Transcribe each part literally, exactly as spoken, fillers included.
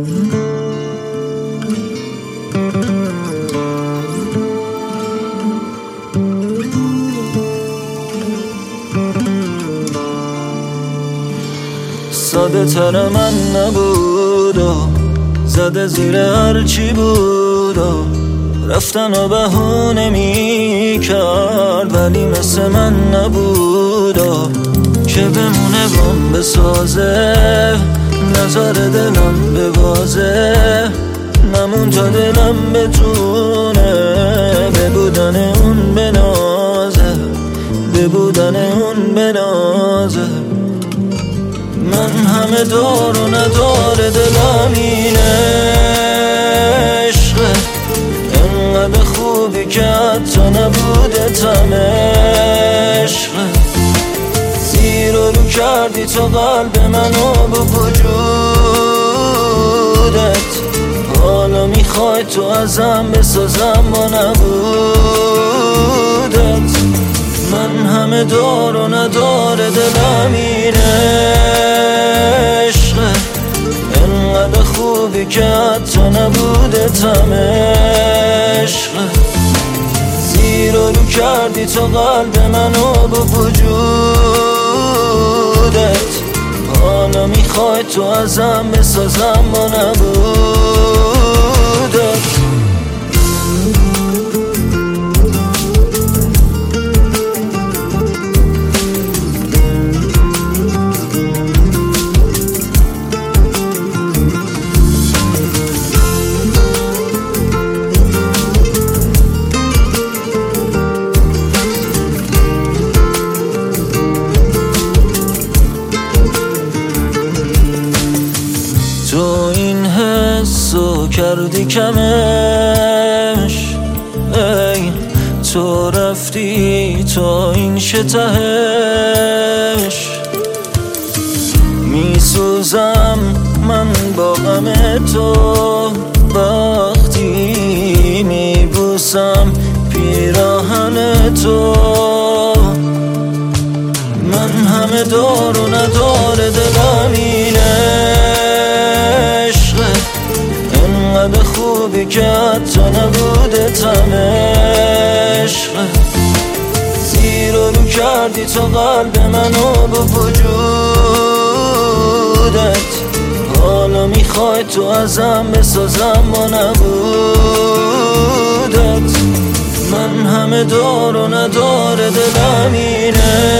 ساده تر من نبود و زده زیر هرچی بود و رفتن و بهونه می کرد، ولی مثل من نبود و که بمونه بام بسازه، نظر دلم ببازه، نمون تا دلم بتونه به بودن اون بنازه، به بودن اون بنازه. من همه دار و ندار دلم این عشقه، انقدر خوبی که حتی نبوده تم عشقه. زیر و رو کردی تو قلب منو با وجودت، حالا میخوای تو ازم بسازم با نبودت. من همه دار و ندار دلم این عشقه، انقدر خوبی که حتی نبوده تم عشقه. زیر و رو کردی تو قلب منو با وجودت، حالا میخوای تو ازم بسازم با نبودت. تو این حسو کردی کمش، ای تو رفتی تو این شتهش. میسوزم من با غم تو وقتی میبوسم پیراهن تو. من همه دار و ندار دلم این عشقه، انقدر خوبی که حتی نبوده تم عشقه. زیر و رو کردی تو قلب منو با وجودت، حالا میخوای تو ازم بسازم با نبودت. من همه دار و ندار دلم این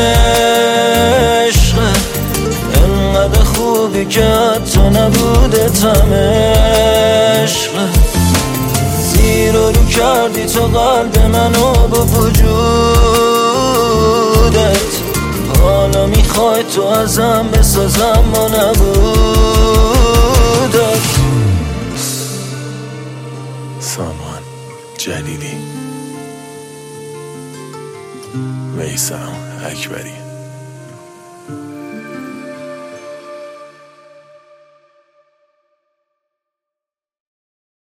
عشقه، انقدر خوبی که حتی نبوده تم عشقه. زیر و رو کردی تو قلب منو با وجودت، حالا میخوای تو ازم بسازم با نبودت. سامان جلیلی، میثم اکبری.